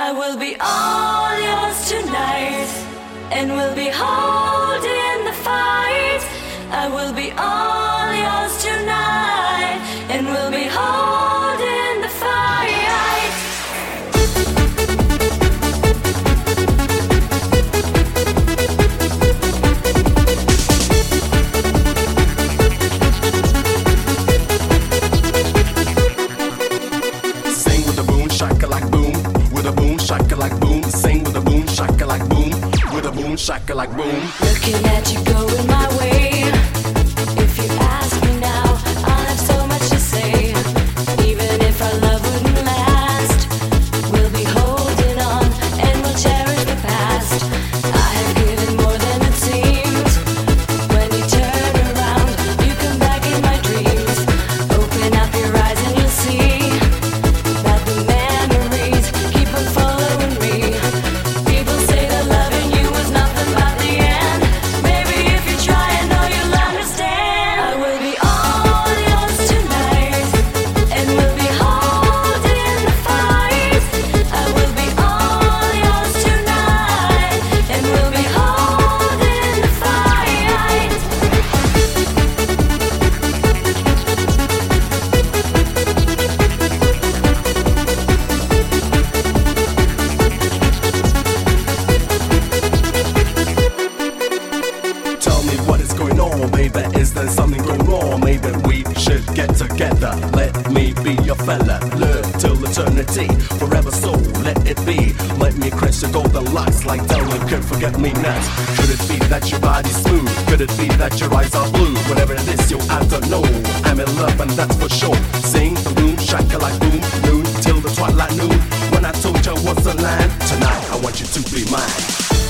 I will be all yours tonight, and we'll be holding the fight. I will be all yours tonight, and we'll be holding the fight. Sing with the boom, shaka like boom, with a boom, shaka like boom. Sing with a boom, shaka like boom, with a boom, shaka like boom. Looking at you going my way. If you ask me now, I'll have so much to say. Even if our love wouldn't last, we'll be holding on and we'll cherish the past. I have given more than it seems. When you turn around, you come back in my dreams. Open up your eyes and you'll see that the memories keep on following me. People say that loving you was nothing but the end. Maybe if you try, I know you'll understand. I will be all yours tonight, and we'll be holding the fight. I will be all yours tonight, and we'll be holding the fight. Tell me what is going on, baby. Is there something going wrong? Maybe we should get together. Let me be your fella. Live till eternity, forever. So let it be. Let me crash your golden lights like Dylan could forget me not. Could it be that your body's smooth? Could it be that your eyes are blue? Whatever it is, I don't know. I'm in love and that's for sure. Sing the boom, shaka like boom, noon till the twilight noon. When I told you what's the line, tonight I want you to be mine.